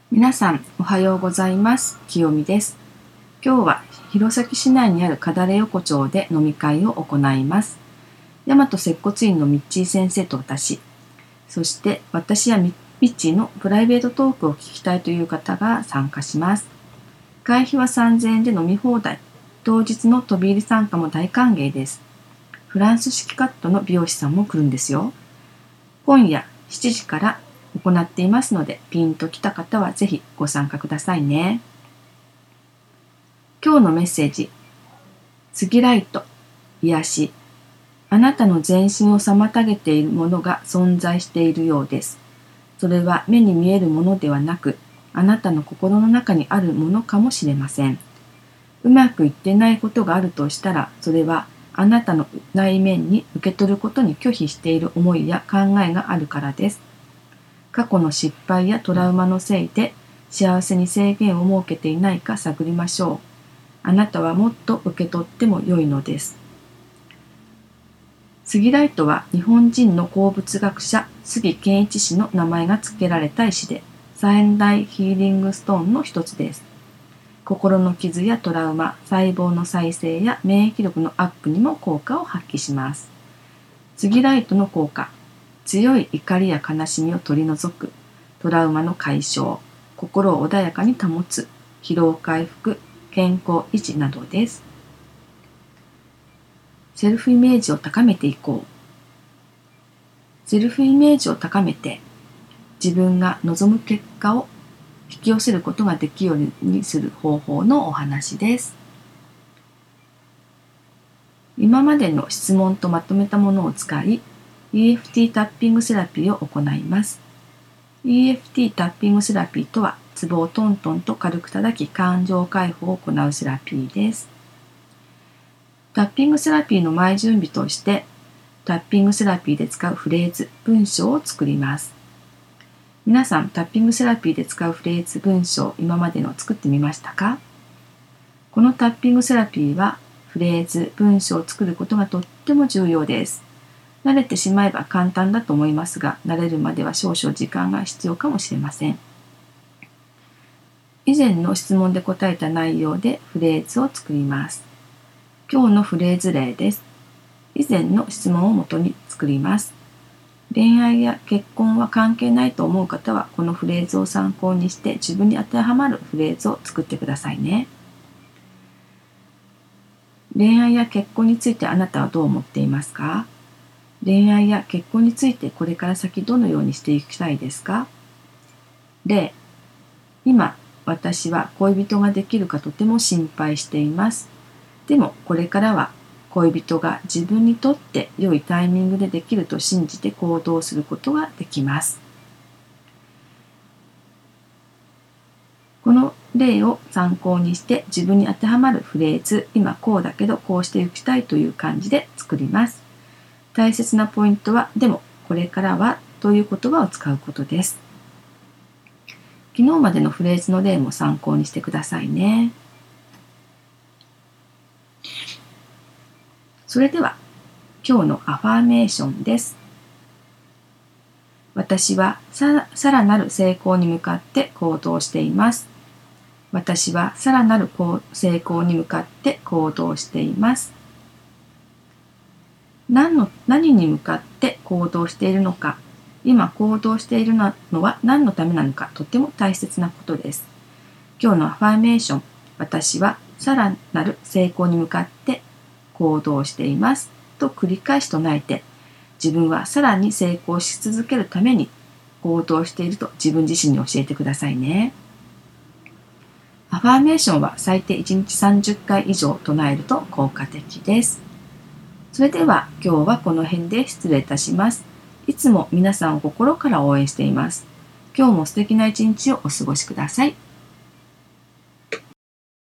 皆さんおはようございます。清美です。今日は弘前市内にあるかだれ横丁で飲み会を行います。大和接骨院のミッチー先生と私、そして私やミッチーのプライベートトークを聞きたいという方が参加します。会費は3000円で飲み放題。当日の飛び入り参加も大歓迎です。フランス式カットの美容師さんも来るんですよ。今夜7時から行っていますので、ピンときた方はぜひご参加くださいね。今日のメッセージ。次ライト、癒し。あなたの全身を妨げているものが存在しているようです。それは目に見えるものではなく、あなたの心の中にあるものかもしれません。うまくいってないことがあるとしたら、それはあなたの内面に受け取ることに拒否している思いや考えがあるからです。過去の失敗やトラウマのせいで幸せに制限を設けていないか探りましょう。あなたはもっと受け取っても良いのです。杉ライトは日本人の鉱物学者杉健一氏の名前が付けられた石で、三大ヒーリングストーンの一つです。心の傷やトラウマ、細胞の再生や免疫力のアップにも効果を発揮します。杉ライトの効果。強い怒りや悲しみを取り除く、トラウマの解消、心を穏やかに保つ、疲労回復、健康維持などです。セルフイメージを高めていこう。セルフイメージを高めて、自分が望む結果を引き寄せることができるようにする方法のお話です。今までの質問とまとめたものを使い、EFT タッピングセラピーを行います。EFT タッピングセラピーとは、ツボをトントンと軽く叩き感情解放を行うセラピーです。タッピングセラピーの前準備として、タッピングセラピーで使うフレーズ、文章を作ります。皆さん、タッピングセラピーで使うフレーズ、文章、今までの作ってみましたか？このタッピングセラピーは、フレーズ、文章を作ることがとっても重要です。慣れてしまえば簡単だと思いますが、慣れるまでは少々時間が必要かもしれません。以前の質問で答えた内容でフレーズを作ります。今日のフレーズ例です。以前の質問をもとに作ります。恋愛や結婚は関係ないと思う方は、このフレーズを参考にして自分に当てはまるフレーズを作ってくださいね。恋愛や結婚についてあなたはどう思っていますか？恋愛や結婚についてこれから先どのようにしていきたいですか？例、今、私は恋人ができるかとても心配しています。でもこれからは恋人が自分にとって良いタイミングでできると信じて行動することができます。この例を参考にして自分に当てはまるフレーズ、今こうだけどこうしていきたいという感じで作ります。大切なポイントは、でもこれからはという言葉を使うことです。昨日までのフレーズの例も参考にしてくださいね。それでは今日のアファーメーションです。私はさらなる成功に向かって行動しています。私はさらなる成功に向かって行動しています。何に向かって行動しているのか、今行動しているのは何のためなのか、とても大切なことです。今日のアファーメーション、私はさらなる成功に向かって行動していますと繰り返し唱えて、自分はさらに成功し続けるために行動していると自分自身に教えてくださいね。アファーメーションは最低1日30回以上唱えると効果的です。それでは今日はこの辺で失礼いたします。いつも皆さんを心から応援しています。今日も素敵な一日をお過ごしください。